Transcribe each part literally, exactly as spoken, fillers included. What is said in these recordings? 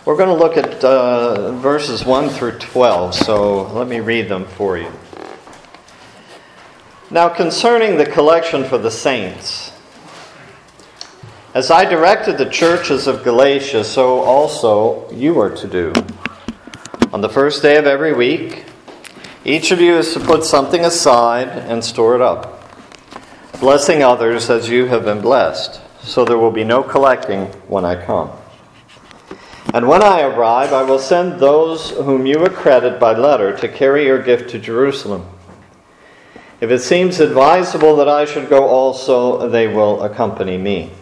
We're going to look at uh, verses one through twelve, so let me read them for you. Now concerning the collection for the saints, as I directed the churches of Galatia, so also you are to do. On the first day of every week, each of you is to put something aside and store it up, blessing others as you have been blessed, so there will be no collecting when I come. And when I arrive, I will send those whom you accredit by letter to carry your gift to Jerusalem. If it seems advisable that I should go also, they will accompany me.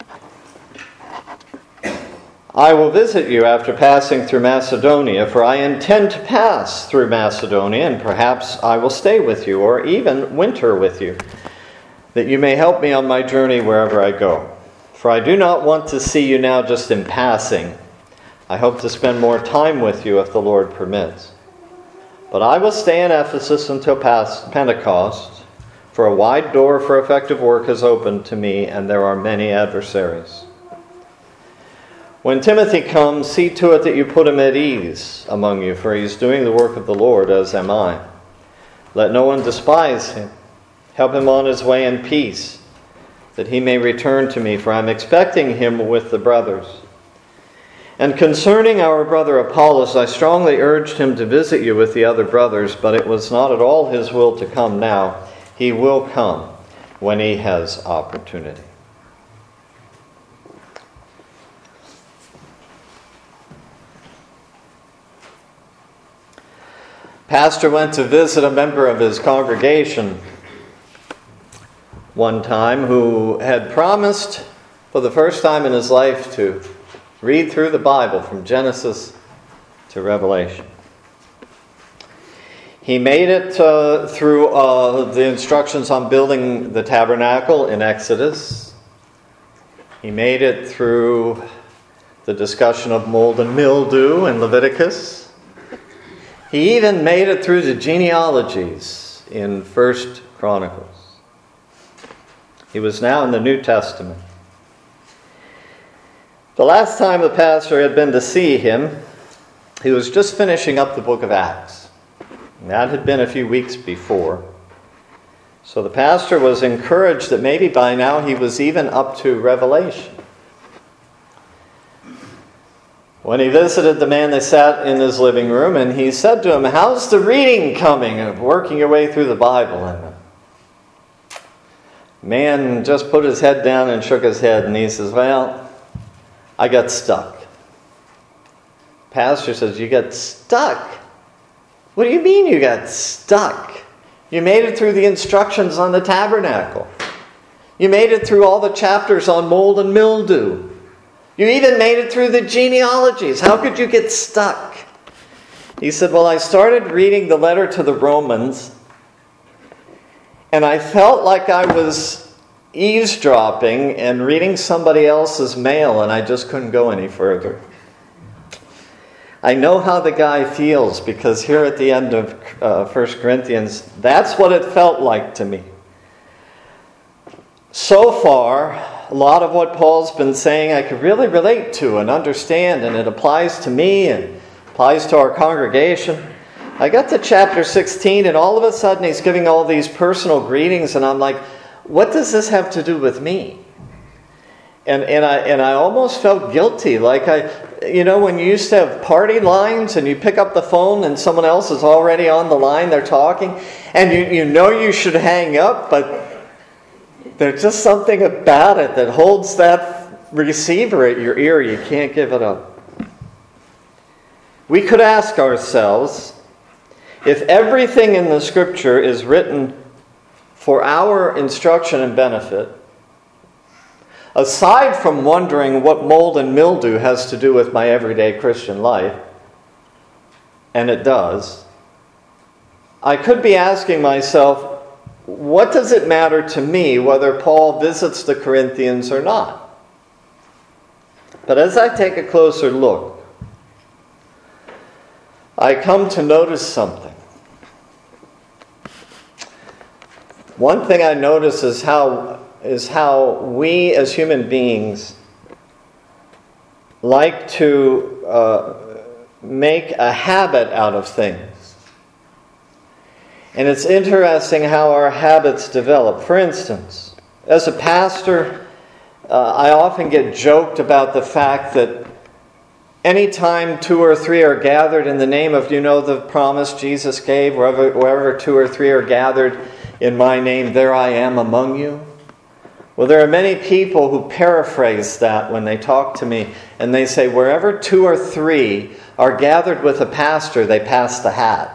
I will visit you after passing through Macedonia, for I intend to pass through Macedonia, and perhaps I will stay with you, or even winter with you, that you may help me on my journey wherever I go. For I do not want to see you now just in passing. I hope to spend more time with you if the Lord permits. But I will stay in Ephesus until past Pentecost, for a wide door for effective work is opened to me, and there are many adversaries. When Timothy comes, see to it that you put him at ease among you, for he is doing the work of the Lord, as am I. Let no one despise him. Help him on his way in peace, that he may return to me, for I am expecting him with the brothers. And concerning our brother Apollos, I strongly urged him to visit you with the other brothers, but it was not at all his will to come now. He will come when he has opportunity. Pastor went to visit a member of his congregation one time who had promised for the first time in his life to read through the Bible from Genesis to Revelation. He made it uh, through uh, the instructions on building the tabernacle in Exodus. He made it through the discussion of mold and mildew in Leviticus. He even made it through the genealogies in First Chronicles. He was now in the New Testament. The last time the pastor had been to see him, he was just finishing up the book of Acts. And that had been a few weeks before. So the pastor was encouraged that maybe by now he was even up to Revelation. When he visited the man, they sat in his living room, and he said to him, "How's the reading coming of working your way through the Bible?" And the man just put his head down and shook his head, and he says, "Well, I got stuck." Pastor says, "You got stuck? What do you mean you got stuck? You made it through the instructions on the tabernacle. You made it through all the chapters on mold and mildew. You even made it through the genealogies. How could you get stuck?" He said, "Well, I started reading the letter to the Romans, and I felt like I was eavesdropping and reading somebody else's mail, and I just couldn't go any further." I know how the guy feels, because here at the end of uh, First Corinthians, that's what it felt like to me. So far, a lot of what Paul's been saying I could really relate to and understand, and it applies to me and applies to our congregation. I got to chapter sixteen, and all of a sudden he's giving all these personal greetings, and I'm like, what does this have to do with me? And and I and I almost felt guilty. Like I, you know, when you used to have party lines and you pick up the phone and someone else is already on the line, they're talking, and you, you know you should hang up, but there's just something about it that holds that receiver at your ear. You can't give it up. We could ask ourselves, if everything in the Scripture is written for our instruction and benefit, aside from wondering what mold and mildew has to do with my everyday Christian life, and it does, I could be asking myself, what does it matter to me whether Paul visits the Corinthians or not? But as I take a closer look, I come to notice something. One thing I notice is how is how we as human beings like to uh, make a habit out of things. And it's interesting how our habits develop. For instance, as a pastor, uh, I often get joked about the fact that anytime two or three are gathered in the name of, you know, the promise Jesus gave, wherever, wherever two or three are gathered in my name, there I am among you. Well, there are many people who paraphrase that when they talk to me, and they say, wherever two or three are gathered with a pastor, they pass the hat.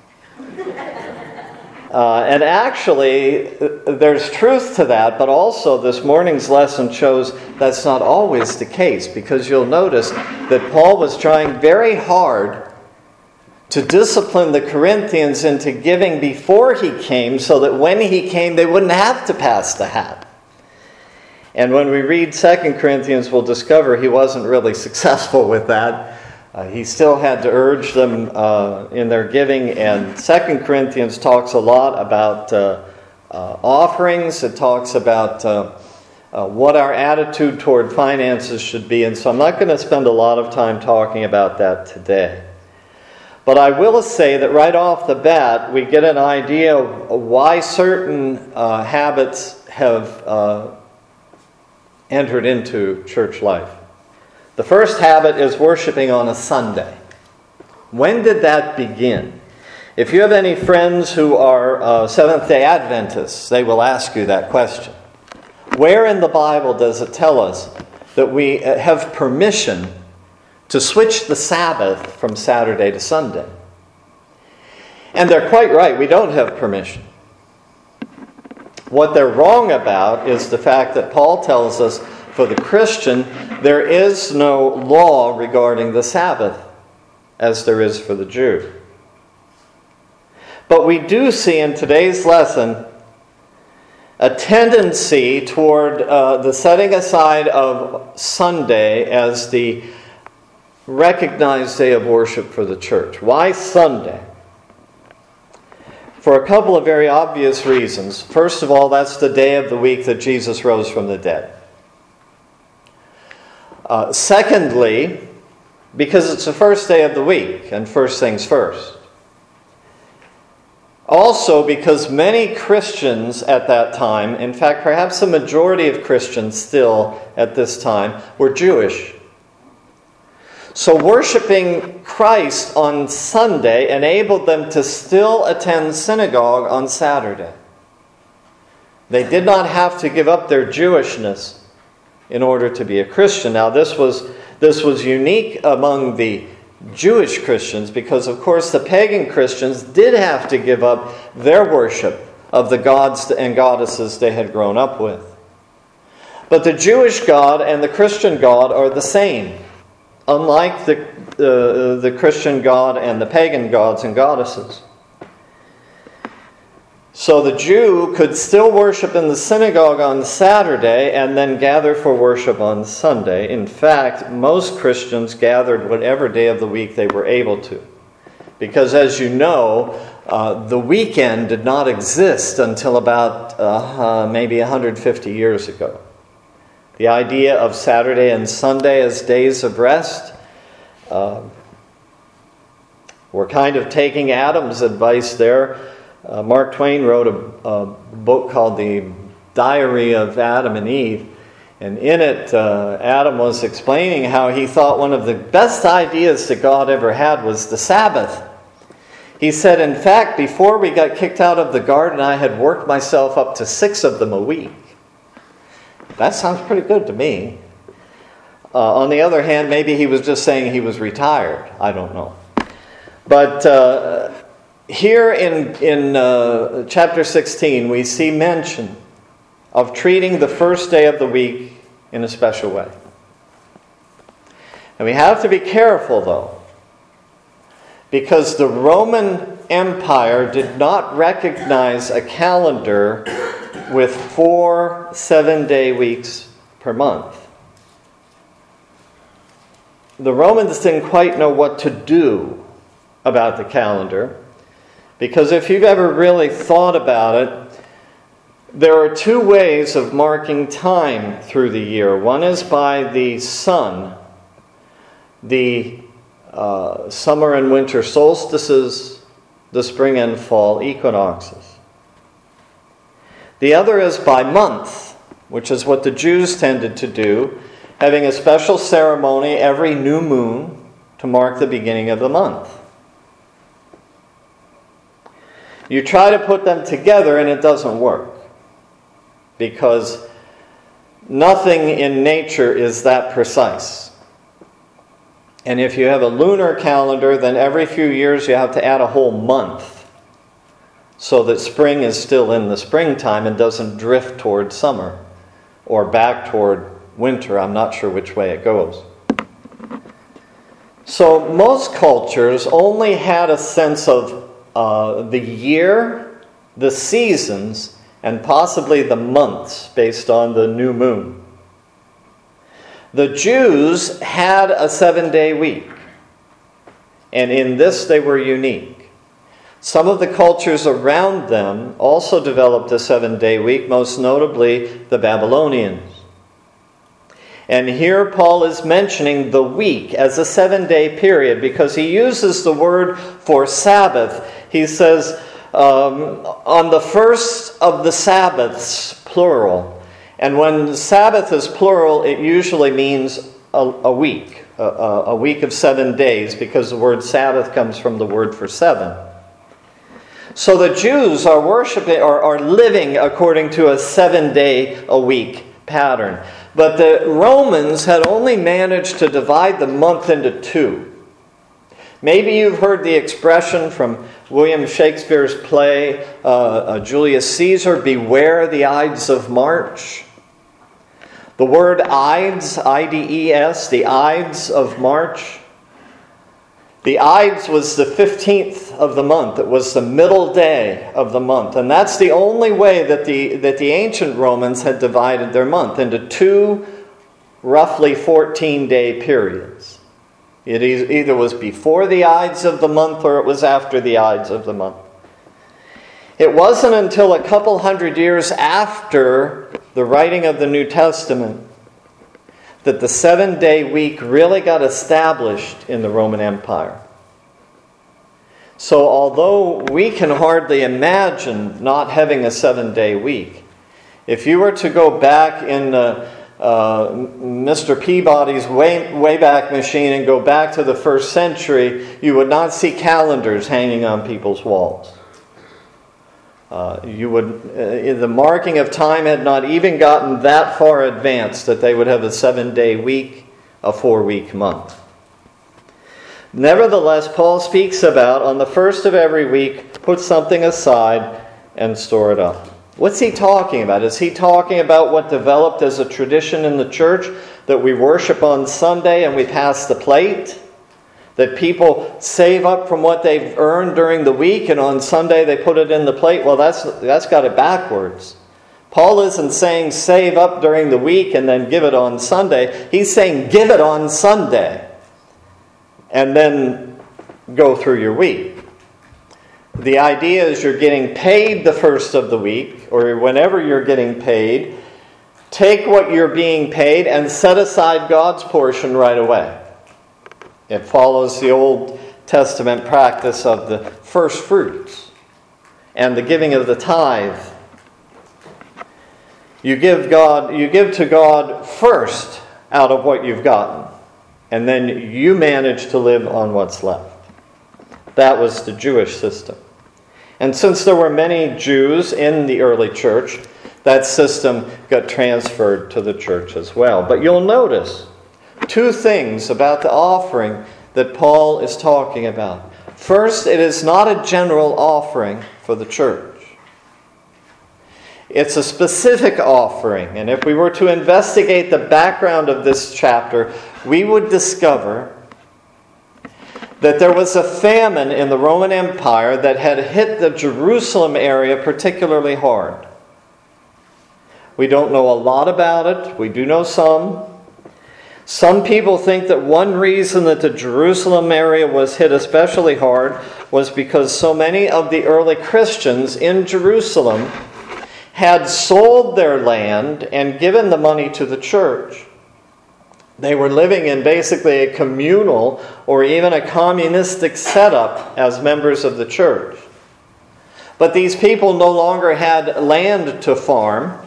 Uh, and actually, there's truth to that, but also this morning's lesson shows that's not always the case, because you'll notice that Paul was trying very hard to discipline the Corinthians into giving before he came, so that when he came, they wouldn't have to pass the hat. And when we read Second Corinthians, we'll discover he wasn't really successful with that. Uh, he still had to urge them uh, in their giving, and Second Corinthians talks a lot about uh, uh, offerings. It talks about uh, uh, what our attitude toward finances should be, and so I'm not going to spend a lot of time talking about that today. But I will say that right off the bat, we get an idea of why certain uh, habits have uh, entered into church life. The first habit is worshiping on a Sunday. When did that begin? If you have any friends who are uh, Seventh-day Adventists, they will ask you that question. Where in the Bible does it tell us that we have permission to switch the Sabbath from Saturday to Sunday? And they're quite right, we don't have permission. What they're wrong about is the fact that Paul tells us for the Christian, there is no law regarding the Sabbath as there is for the Jew. But we do see in today's lesson a tendency toward uh, the setting aside of Sunday as the recognized day of worship for the church. Why Sunday? For a couple of very obvious reasons. First of all, that's the day of the week that Jesus rose from the dead. Uh, secondly, because it's the first day of the week, and first things first. Also, because many Christians at that time, in fact, perhaps the majority of Christians still at this time, were Jewish. So worshiping Christ on Sunday enabled them to still attend synagogue on Saturday. They did not have to give up their Jewishness in order to be a Christian. Now, this was this was unique among the Jewish Christians because, of course, the pagan Christians did have to give up their worship of the gods and goddesses they had grown up with. But the Jewish God and the Christian God are the same, unlike the, uh, the Christian God and the pagan gods and goddesses. So the Jew could still worship in the synagogue on Saturday and then gather for worship on Sunday. In fact, most Christians gathered whatever day of the week they were able to. Because as you know, uh, the weekend did not exist until about uh, uh, maybe one hundred fifty years ago. The idea of Saturday and Sunday as days of rest, uh, we're kind of taking Adam's advice there. Uh, Mark Twain wrote a, a book called The Diary of Adam and Eve. And in it, uh, Adam was explaining how he thought one of the best ideas that God ever had was the Sabbath. He said, in fact, before we got kicked out of the garden, I had worked myself up to six of them a week. That sounds pretty good to me. Uh, on the other hand, maybe he was just saying he was retired. I don't know. But uh, here in, in uh, chapter sixteen, we see mention of treating the first day of the week in a special way. And we have to be careful, though, because the Roman Empire did not recognize a calendar with four seven-day weeks per month. The Romans didn't quite know what to do about the calendar, because if you've ever really thought about it, there are two ways of marking time through the year. One is by the sun, the uh, summer and winter solstices, the spring and fall equinoxes. The other is by month, which is what the Jews tended to do, having a special ceremony every new moon to mark the beginning of the month. You try to put them together and it doesn't work, because nothing in nature is that precise. And if you have a lunar calendar, then every few years you have to add a whole month so that spring is still in the springtime and doesn't drift toward summer or back toward winter. I'm not sure which way it goes. So most cultures only had a sense of uh, the year, the seasons, and possibly the months based on the new moon. The Jews had a seven-day week, and in this they were unique. Some of the cultures around them also developed a seven-day week, most notably the Babylonians. And here Paul is mentioning the week as a seven-day period because he uses the word for Sabbath. He says, um, on the first of the Sabbaths, plural. And when Sabbath is plural, it usually means a, a week, a, a week of seven days, because the word Sabbath comes from the word for seven. So the Jews are worshiping or are living according to a seven-day-a-week pattern. But the Romans had only managed to divide the month into two. Maybe you've heard the expression from William Shakespeare's play, uh, uh, Julius Caesar, "Beware the Ides of March." The word Ides, I D E S, the Ides of March. The Ides was the fifteenth of the month. It was the middle day of the month. And that's the only way that the, that the ancient Romans had divided their month, into two roughly fourteen-day periods. It either was before the Ides of the month or it was after the Ides of the month. It wasn't until a couple hundred years after the writing of the New Testament that the seven-day week really got established in the Roman Empire. So although we can hardly imagine not having a seven-day week, if you were to go back in uh, uh, Mister Peabody's way, Wayback Machine and go back to the first century, you would not see calendars hanging on people's walls. Uh, you would, uh, the marking of time had not even gotten that far advanced that they would have a seven-day week, a four-week month. Nevertheless, Paul speaks about, on the first of every week, put something aside and store it up. What's he talking about? Is he talking about what developed as a tradition in the church, that we worship on Sunday and we pass the plate? That people save up from what they've earned during the week and on Sunday they put it in the plate? Well, that's that's got it backwards. Paul isn't saying save up during the week and then give it on Sunday. He's saying give it on Sunday and then go through your week. The idea is you're getting paid the first of the week, or whenever you're getting paid, take what you're being paid and set aside God's portion right away. It follows the Old Testament practice of the first fruits and the giving of the tithe. You give God, you give to God first out of what you've gotten, and then you manage to live on what's left. That was the Jewish system. And since there were many Jews in the early church, that system got transferred to the church as well. But you'll notice two things about the offering that Paul is talking about. First, it is not a general offering for the church. It's a specific offering. And if we were to investigate the background of this chapter, we would discover that there was a famine in the Roman Empire that had hit the Jerusalem area particularly hard. We don't know a lot about it. We do know some. Some people think that one reason that the Jerusalem area was hit especially hard was because so many of the early Christians in Jerusalem had sold their land and given the money to the church. They were living in basically a communal or even a communistic setup as members of the church. But these people no longer had land to farm.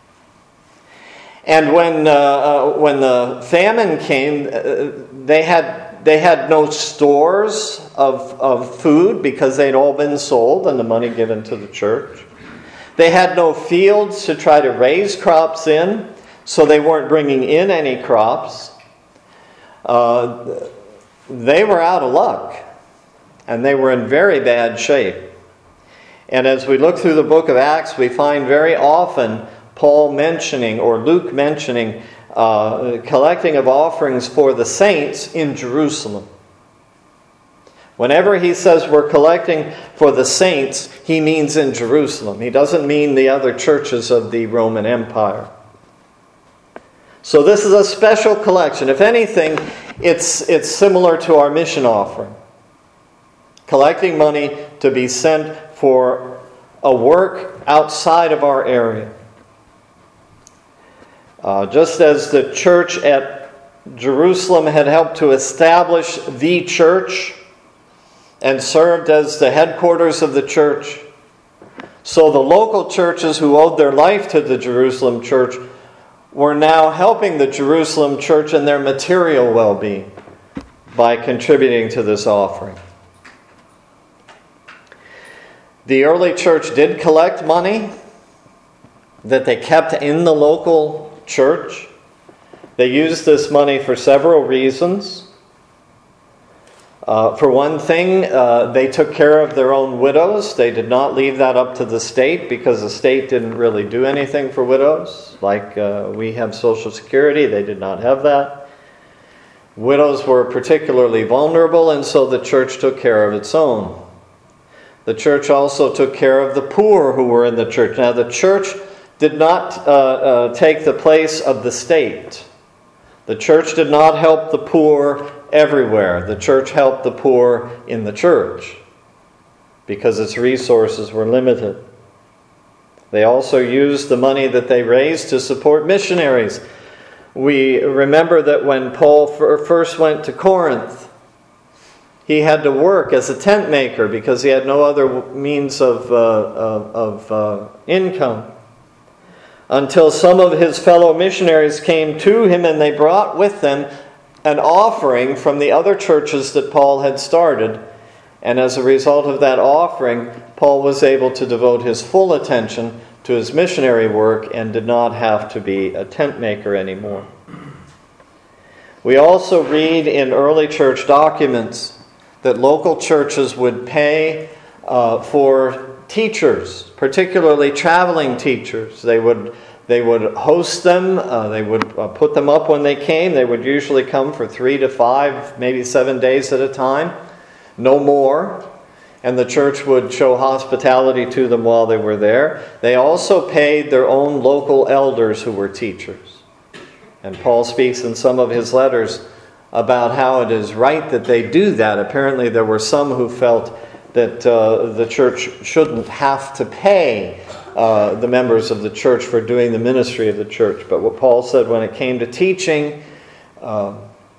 And when uh, uh, when the famine came, uh, they had they had no stores of of food because they'd all been sold and the money given to the church. They had no fields to try to raise crops in, so they weren't bringing in any crops. Uh, they were out of luck, and they were in very bad shape. And as we look through the book of Acts, we find very often Paul mentioning, or Luke mentioning, uh, collecting of offerings for the saints in Jerusalem. Whenever he says we're collecting for the saints, he means in Jerusalem. He doesn't mean the other churches of the Roman Empire. So this is a special collection. If anything, it's, it's similar to our mission offering. Collecting money to be sent for a work outside of our area. Uh, just as the church at Jerusalem had helped to establish the church and served as the headquarters of the church, so the local churches who owed their life to the Jerusalem church were now helping the Jerusalem church in their material well-being by contributing to this offering. The early church did collect money that they kept in the local church. They used this money for several reasons. Uh, for one thing, uh, they took care of their own widows. They did not leave that up to the state because the state didn't really do anything for widows. Like uh, we have Social Security, they did not have that. Widows were particularly vulnerable, and so the church took care of its own. The church also took care of the poor who were in the church. Now, the church did not uh, uh, take the place of the state. The church did not help the poor everywhere. The church helped the poor in the church because its resources were limited. They also used the money that they raised to support missionaries. We remember that when Paul first went to Corinth, he had to work as a tent maker because he had no other means of, uh, of, of uh, income. Until some of his fellow missionaries came to him and they brought with them an offering from the other churches that Paul had started. And as a result of that offering, Paul was able to devote his full attention to his missionary work and did not have to be a tent maker anymore. We also read in early church documents that local churches would pay uh, for teachers, particularly traveling teachers. They would they would host them. Uh, they would uh, put them up when they came. They would usually come for three to five, maybe seven days at a time, no more. And the church would show hospitality to them while they were there. They also paid their own local elders who were teachers. And Paul speaks in some of his letters about how it is right that they do that. Apparently there were some who felt that uh, the church shouldn't have to pay uh, the members of the church for doing the ministry of the church. But what Paul said when it came to teaching, uh,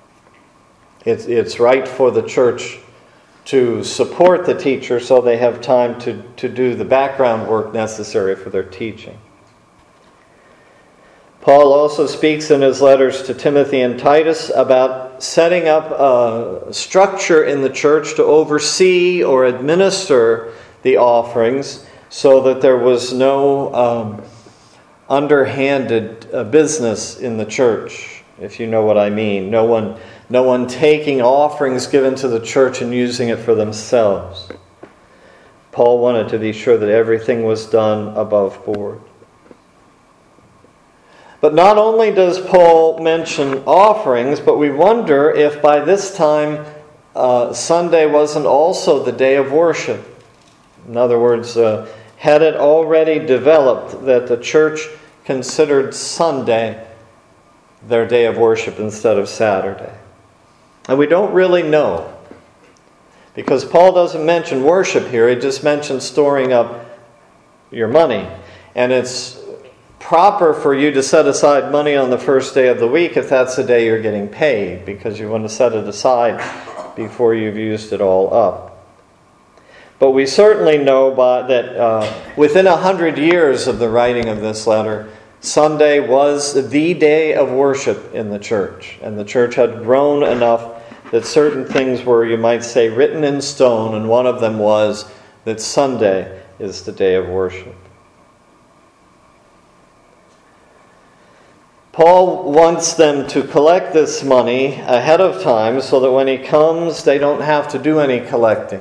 it's, it's right for the church to support the teacher so they have time to, to do the background work necessary for their teaching. Paul also speaks in his letters to Timothy and Titus about setting up a structure in the church to oversee or administer the offerings so that there was no um, underhanded uh, business in the church, if you know what I mean. No one, no one taking offerings given to the church and using it for themselves. Paul wanted to be sure that everything was done above board. But not only does Paul mention offerings, but we wonder if by this time uh, Sunday wasn't also the day of worship. In other words, uh, had it already developed that the church considered Sunday their day of worship instead of Saturday? And we don't really know, because Paul doesn't mention worship here. He just mentions storing up your money. And it's proper for you to set aside money on the first day of the week if that's the day you're getting paid, because you want to set it aside before you've used it all up. But we certainly know by, that uh, within a hundred years of the writing of this letter, Sunday was the day of worship in the church. And the church had grown enough that certain things were, you might say, written in stone, and one of them was that Sunday is the day of worship. Paul wants them to collect this money ahead of time so that when he comes, they don't have to do any collecting.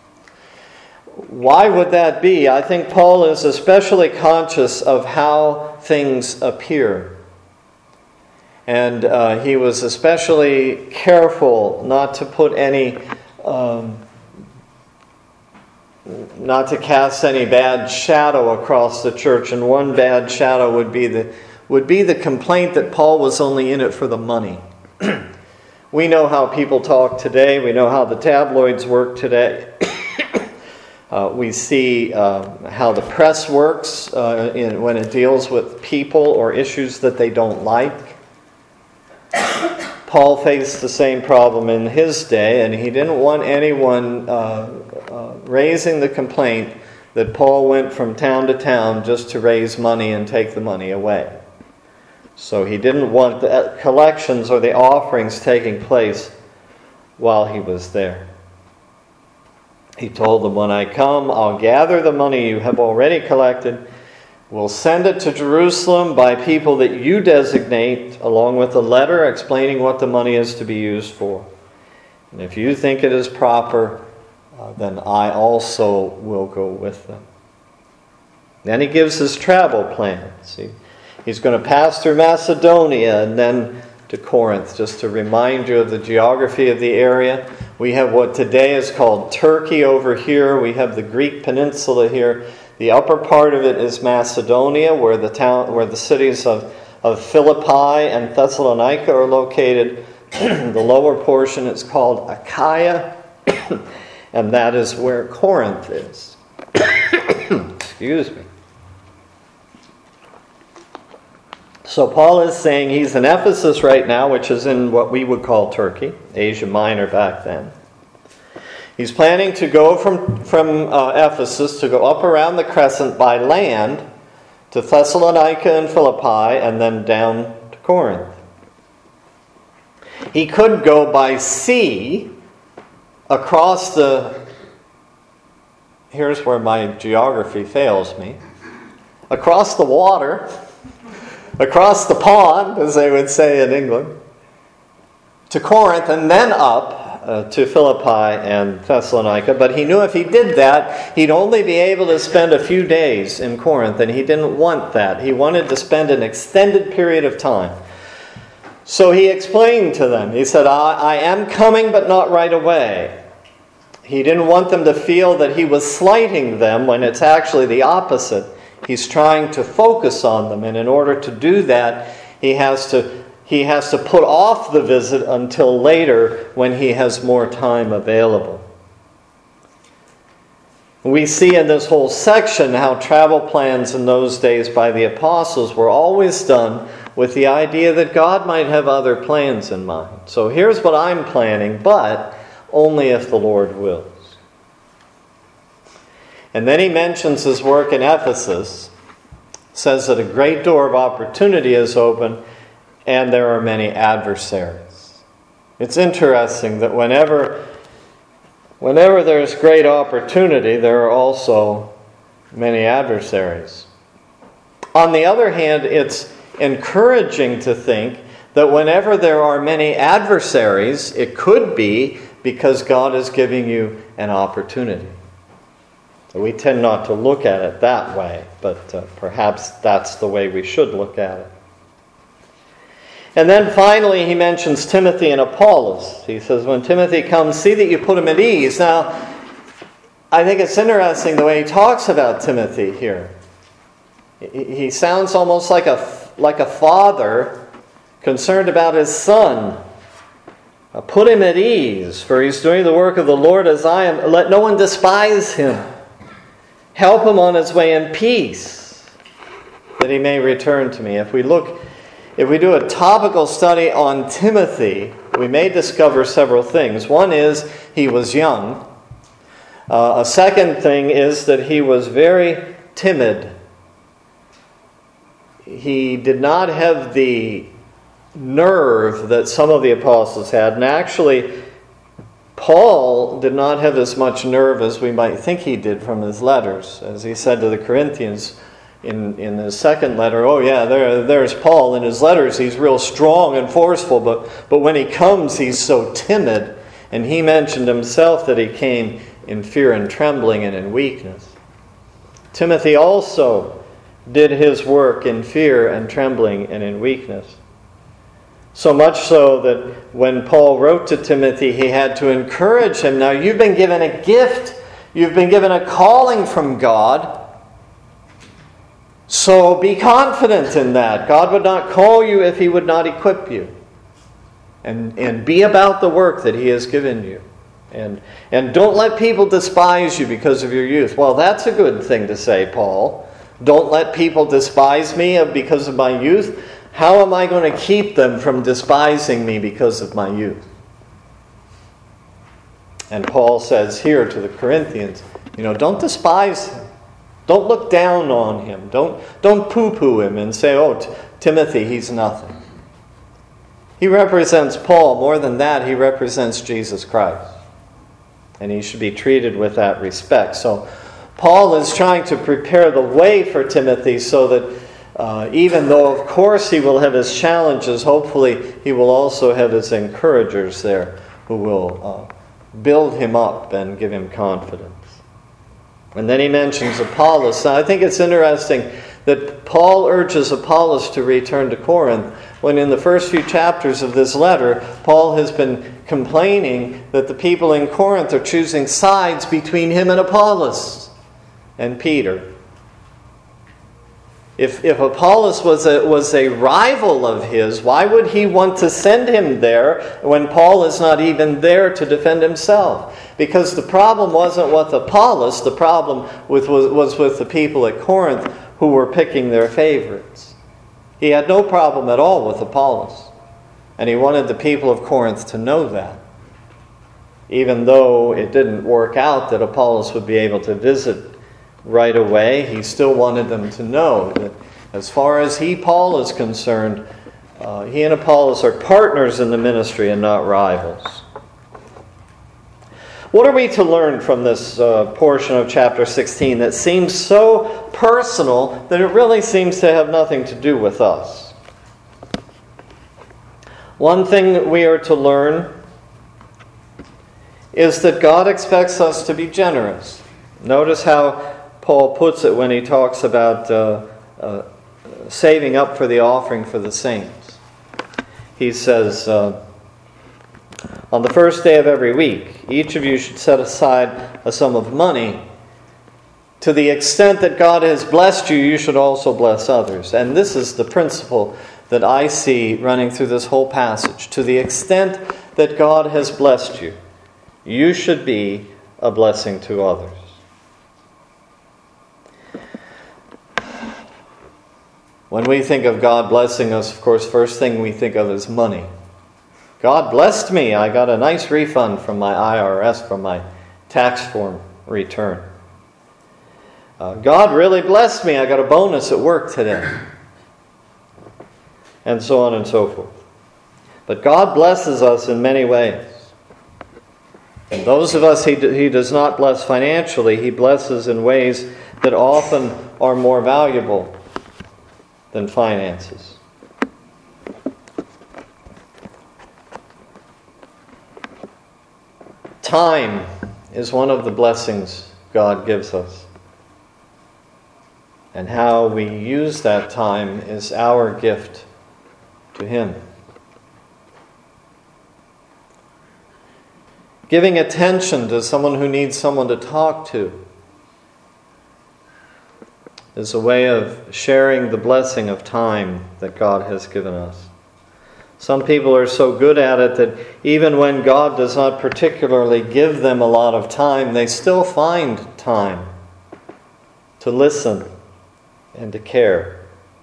Why would that be? I think Paul is especially conscious of how things appear. And uh, he was especially careful not to put any, um, not to cast any bad shadow across the church. And one bad shadow would be the would be the complaint that Paul was only in it for the money. We know how people talk today. We know how the tabloids work today. uh, we see uh, how the press works uh, in, when it deals with people or issues that they don't like. Paul faced the same problem in his day, and he didn't want anyone uh, uh, raising the complaint that Paul went from town to town just to raise money and take the money away. So he didn't want the collections or the offerings taking place while he was there. He told them, when I come, I'll gather the money you have already collected. We'll send it to Jerusalem by people that you designate, along with a letter explaining what the money is to be used for. And if you think it is proper, uh, then I also will go with them. Then he gives his travel plans. He He's going to pass through Macedonia and then to Corinth. Just to remind you of the geography of the area, we have what today is called Turkey over here. We have the Greek peninsula here. The upper part of it is Macedonia, where the town, where the cities of, of Philippi and Thessalonica are located. The lower portion is called Achaia, and that is where Corinth is. Excuse me. So Paul is saying he's in Ephesus right now, which is in what we would call Turkey, Asia Minor back then. He's planning to go from, from uh, Ephesus to go up around the crescent by land to Thessalonica and Philippi and then down to Corinth. He could go by sea across the... Here's where my geography fails me. Across the water... across the pond, as they would say in England, to Corinth and then up uh, to Philippi and Thessalonica. But he knew if he did that, he'd only be able to spend a few days in Corinth, and he didn't want that. He wanted to spend an extended period of time. So he explained to them, he said, I, I am coming, but not right away. He didn't want them to feel that he was slighting them when it's actually the opposite. He's trying to focus on them, and in order to do that, he has to he has to put off the visit until later when he has more time available. We see in this whole section how travel plans in those days by the apostles were always done with the idea that God might have other plans in mind. So here's what I'm planning, but only if the Lord wills. And then he mentions his work in Ephesus, says that a great door of opportunity is open, and there are many adversaries. It's interesting that whenever, whenever there's great opportunity, there are also many adversaries. On the other hand, it's encouraging to think that whenever there are many adversaries, it could be because God is giving you an opportunity. We tend not to look at it that way, but uh, perhaps that's the way we should look at it. And then finally he mentions Timothy and Apollos. He says, when Timothy comes, see that you put him at ease. Now, I think it's interesting the way he talks about Timothy here. He sounds almost like a, like a father concerned about his son. Put him at ease, for he's doing the work of the Lord as I am. Let no one despise him. Help him on his way in peace. that he may return to me. If we look, if we do a topical study on Timothy, we may discover several things. One is he was young. Uh, a second thing is that he was very timid. He did not have the nerve that some of the apostles had. And actually, Paul did not have as much nerve as we might think he did from his letters. As he said to the Corinthians in, in his second letter, oh yeah, there, there's Paul. In his letters, he's real strong and forceful, but, but when he comes, he's so timid. And he mentioned himself that he came in fear and trembling and in weakness. Timothy also did his work in fear and trembling and in weakness. So much so that when Paul wrote to Timothy, he had to encourage him. Now, you've been given a gift. You've been given a calling from God. So be confident in that. God would not call you if He would not equip you. And, and be about the work that He has given you. And, and don't let people despise you because of your youth. Well, that's a good thing to say, Paul. Don't let people despise me because of my youth. How am I going to keep them from despising me because of my youth? And Paul says here to the Corinthians, you know, don't despise him. Don't look down on him. Don't, don't poo-poo him and say, oh, T- Timothy, he's nothing. He represents Paul. More than that, he represents Jesus Christ. And he should be treated with that respect. So Paul is trying to prepare the way for Timothy so that uh, even though, of course, he will have his challenges, hopefully he will also have his encouragers there who will uh, build him up and give him confidence. And then he mentions Apollos. Now, I think it's interesting that Paul urges Apollos to return to Corinth, when in the first few chapters of this letter, Paul has been complaining that the people in Corinth are choosing sides between him and Apollos and Peter. If, if Apollos was a, was a rival of his, why would he want to send him there when Paul is not even there to defend himself? Because the problem wasn't with Apollos, the problem with, was, was with the people at Corinth who were picking their favorites. He had no problem at all with Apollos. And he wanted the people of Corinth to know that. Even though it didn't work out that Apollos would be able to visit right away, he still wanted them to know that as far as he, Paul, is concerned, uh, he and Apollos are partners in the ministry and not rivals. What are we to learn from this uh, portion of chapter sixteen that seems so personal that it really seems to have nothing to do with us? One thing that we are to learn is that God expects us to be generous. Notice how Paul puts it when he talks about uh, uh, saving up for the offering for the saints. He says, uh, on the first day of every week, each of you should set aside a sum of money. To the extent that God has blessed you, you should also bless others. And this is the principle that I see running through this whole passage. To the extent that God has blessed you, you should be a blessing to others. When we think of God blessing us, of course, first thing we think of is money. God blessed me. I got a nice refund from my I R S, from my tax form return. Uh, God really blessed me. I got a bonus at work today. And so on and so forth. But God blesses us in many ways. And those of us He, he does not bless financially, He blesses in ways that often are more valuable than finances. Time is one of the blessings God gives us. And how we use that time is our gift to Him. Giving attention to someone who needs someone to talk to is a way of sharing the blessing of time that God has given us. Some people are so good at it that even when God does not particularly give them a lot of time, they still find time to listen and to care.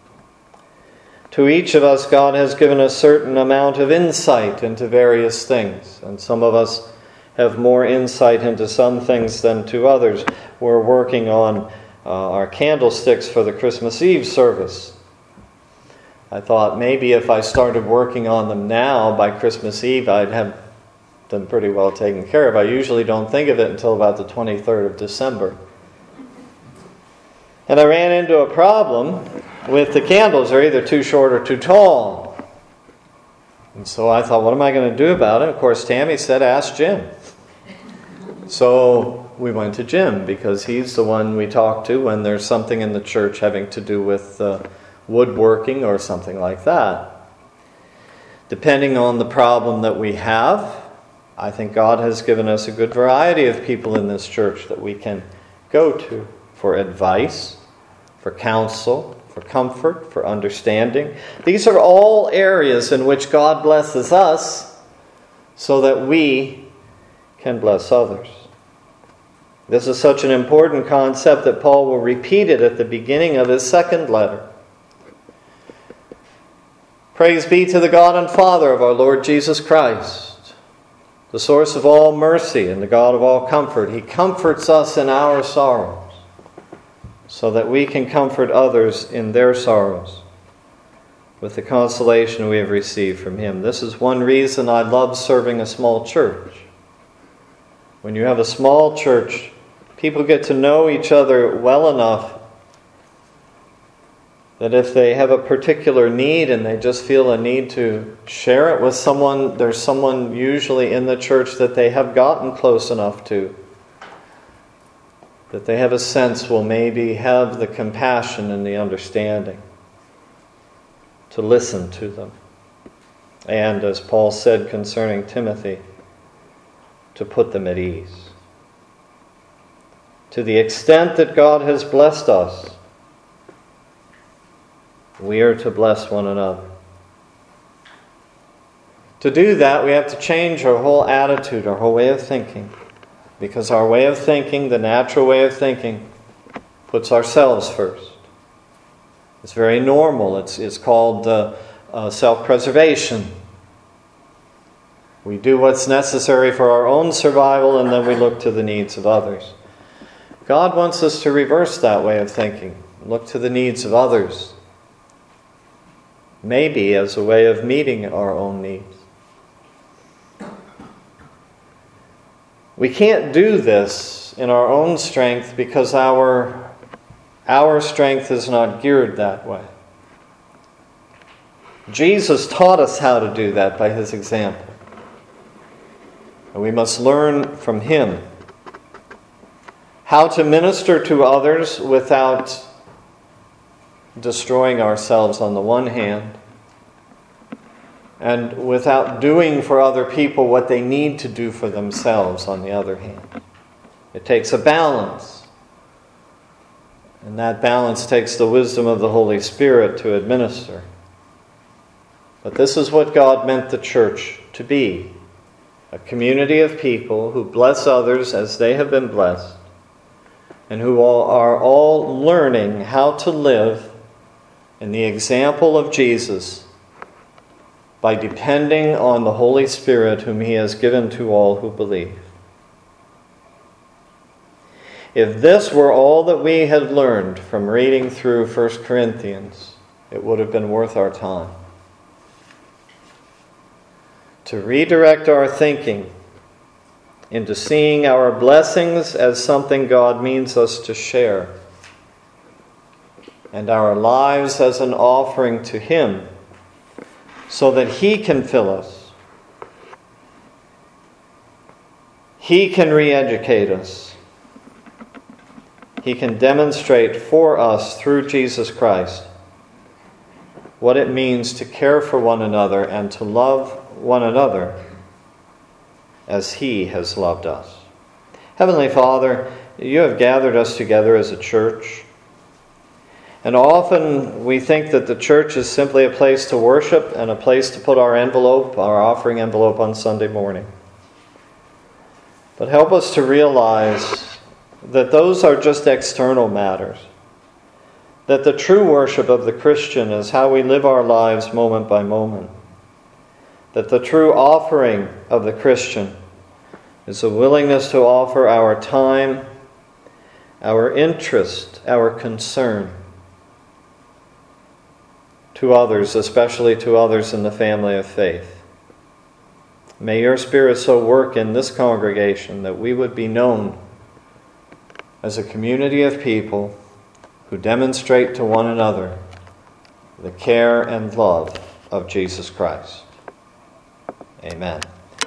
To each of us, God has given a certain amount of insight into various things, and some of us have more insight into some things than to others. We're working on uh, our candlesticks for the Christmas Eve service. I thought maybe if I started working on them now by Christmas Eve, I'd have them pretty well taken care of. I usually don't think of it until about the twenty-third of December. And I ran into a problem with the candles. They're either too short or too tall. And so I thought, what am I going to do about it? Of course, Tammy said, ask Jim. So we went to Jim because he's the one we talk to when there's something in the church having to do with uh, woodworking or something like that. Depending on the problem that we have, I think God has given us a good variety of people in this church that we can go to for advice, for counsel, for comfort, for understanding. These are all areas in which God blesses us so that we can bless others. This is such an important concept that Paul will repeat it at the beginning of his second letter. Praise be to the God and Father of our Lord Jesus Christ, the source of all mercy and the God of all comfort. He comforts us in our sorrows, so that we can comfort others in their sorrows with the consolation we have received from Him. This is one reason I love serving a small church. When you have a small church, people get to know each other well enough that if they have a particular need and they just feel a need to share it with someone, there's someone usually in the church that they have gotten close enough to, that they have a sense will maybe have the compassion and the understanding to listen to them. And as Paul said concerning Timothy, to put them at ease. To the extent that God has blessed us, we are to bless one another. To do that, we have to change our whole attitude, our whole way of thinking. Because our way of thinking, the natural way of thinking, puts ourselves first. It's very normal. It's, it's called uh, uh, self-preservation. We do what's necessary for our own survival, and then we look to the needs of others. God wants us to reverse that way of thinking. Look to the needs of others. Maybe as a way of meeting our own needs. We can't do this in our own strength because our, our strength is not geared that way. Jesus taught us how to do that by His example. And we must learn from Him how to minister to others without destroying ourselves on the one hand, and without doing for other people what they need to do for themselves on the other hand. It takes a balance. And that balance takes the wisdom of the Holy Spirit to administer. But this is what God meant the church to be. A community of people who bless others as they have been blessed, and who all are all learning how to live in the example of Jesus by depending on the Holy Spirit whom He has given to all who believe. If this were all that we had learned from reading through First Corinthians, it would have been worth our time. To redirect our thinking into seeing our blessings as something God means us to share, and our lives as an offering to Him, so that He can fill us. He can re-educate us. He can demonstrate for us through Jesus Christ what it means to care for one another and to love one another as He has loved us. Heavenly Father, You have gathered us together as a church. And often we think that the church is simply a place to worship and a place to put our envelope, our offering envelope on Sunday morning. But help us to realize that those are just external matters. that the true worship of the Christian is how we live our lives moment by moment. That the true offering of the Christian is a willingness to offer our time, our interest, our concern to others, especially to others in the family of faith. May your Spirit so work in this congregation that we would be known as a community of people who demonstrate to one another the care and love of Jesus Christ. Amen.